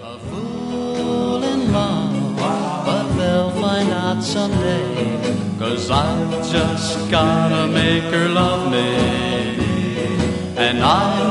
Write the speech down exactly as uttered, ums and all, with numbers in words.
A fool in love, but they'll find out someday, 'cause I've just gotta make her love me, and I